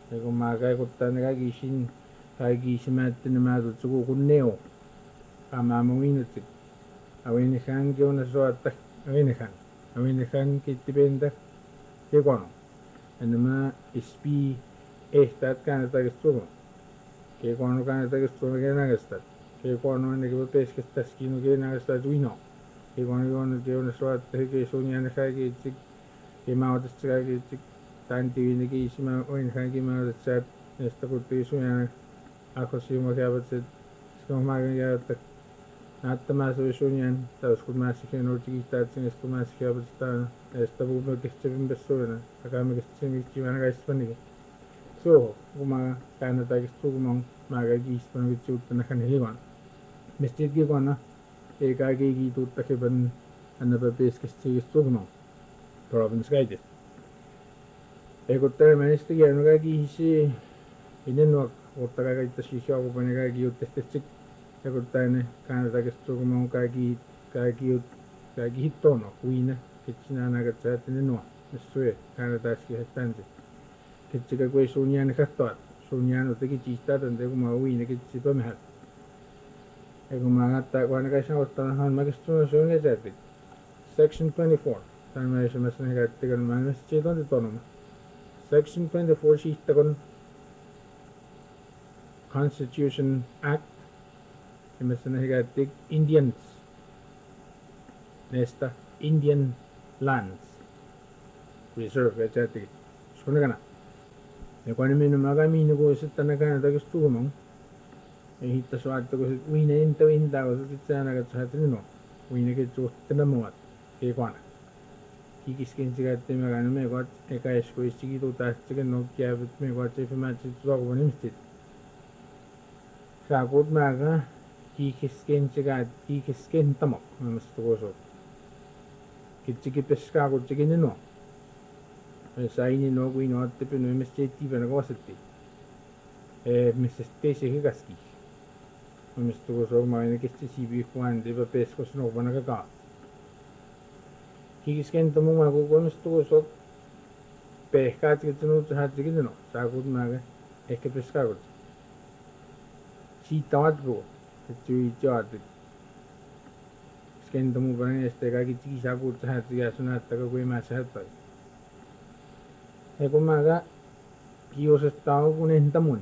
Ego magai kuttanaga gishin kai gishimatin madu tsugu kunneo amamuinutik awinihan giona soata awinihan kitibenda kegono anama ispi ehtat kanatagistsugu kegono kanatagistsugu genagastat kegono anigiba peskestaskinu genagastat wino kegono giona soata kesunyanahagiitsik kemautastsagagiitsik tantiviniki isima oinhangi mautasat esta kuttisunyana akosimo kiabatsit skomagan kiabatak nattamasu visunyan tauskumaasikenurtikihtaatsin estumaasikiabatstaan esta bumekestivimbesuina akamekestivimikchivanagaispanigi so kuma kanatagistugumon magagiispanagitsuttanakanihigon mestitgigona ekagigituuttakiban anapapeskestigistugumon province-gaitis ekuttarmanistigi inenuak uttagagaittasisiogupanigagiuttestetsik ekuttarne kanatagistugumon kagihittono uina kitsinanagatsat inenua messue kanataskihettansi kitsikakue suunyaanakattoat suunyaanutakichiistatan teguma uina kitsipamehal egumagattakuanagaisanguttanahon magistunusuungasatik section 24 tanmaisamasanagaattigan maanassitontitonuma section 24 siihtakon Constitution Act imasanahigaattik Indians nesta Indian lands reserve gatsaatik sunagana ekuaniminumagaminiguisittanakanatakistugumon ehittasuattakusit uinaintawintaagusutsitsaanagatsaatinino uinakitsuuttanamuat keekuana kikiskensigaattimaganumeguat ekaiskuissigituutaastigennokiaabit meguatsifimaatsitsuagupanimstit saakutmaaga kikiskentamok namastugusuut kitsikipeskaakutsikinino saininoguinoattipinu imestiittiipanagawasatti messesteisigigaski namastugusuugmainakistisibiikuantipa peskosnogupanagagaa kikiskentamungmaguguamistugusuut pehkaatsikitsunuutsahaatsikitino saakutmaaga ehkepeskaakutsik siitawatpugu kitsuiitsioatik skentamupanangestekakitsikisakuutsahatsigiasunaattakakuimaasahatpai ekumaga kiusestaagukunentamun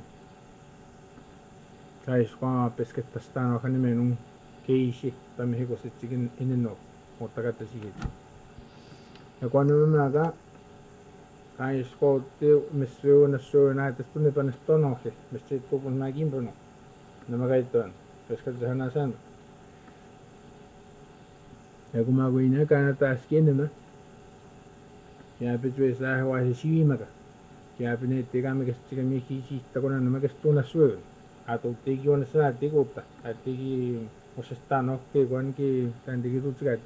kaisqua peskettastaanoqanimenun keisi pamehikusitsikin inenok uttakattasigit ekuanumamaga kaisqoutti missuunassuunaatastunnipanestonoqi missiittupunmaakimpunu namagaittuan peskatsahanaasaanu ekumaguina kanataaskiinama kiapitsuisaahuaisisivimaga kiapineettigamekestigamikisiittakunanamakestuunassuugun atuuttiikiunasaatikuutta attiki usestaanoqtiikuanki kantikituutsigaatti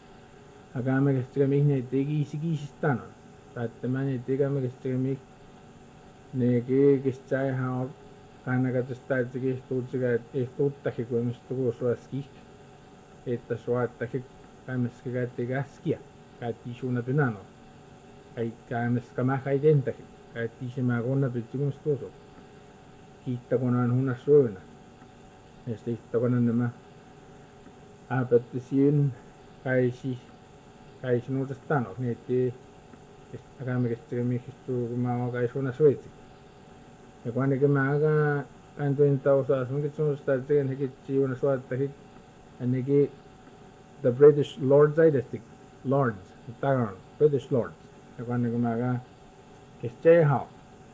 akamekestigamihneettigiisigiisistaanon taattamaaneettigamekestigamik neekikistsaaihaoq kanakatastaatsikihtuutsigaat ihtuuttahikuimistugusuaskih ettasuaattahik kaameskagaattigaaskia kaattiisuunapinaano kaameskamahkaitentahik kaattiisimaaqunnapitsigumistuusu kiittakunaan hunassuuna iittakunannama aapattisiin kaisinuutastaano neetti akamekestigamihkistuugumaawa kaisuunassuitsik ekuanikimaaga antuintausaasmukitsunustaatigen hikitsiunasuattahik aniki the British Lords aitastik Lords tagon British Lords ekuanikimaga kestseihao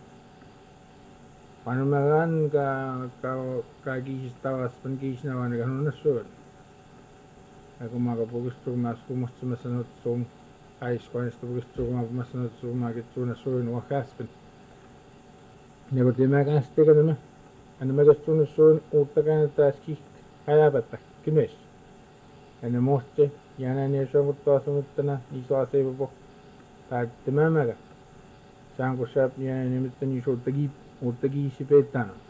panumagan kagiisistauaspan kiisinawaanigahnunassuun ekumaga pugistugumaaskumustsimasanutsuum kaiskuanista pugistugumapumasanutsuumaakitsuunassuun uakkaaspan nekutimaagaastikanama anamagastuunassuun uuttakanattaaskih hayaapattak kinuis anamuhtsi yananiasuanguttuasumuttana isuaseipapo taattimamaga saankusaap yananimittani uuttagiisipeettaano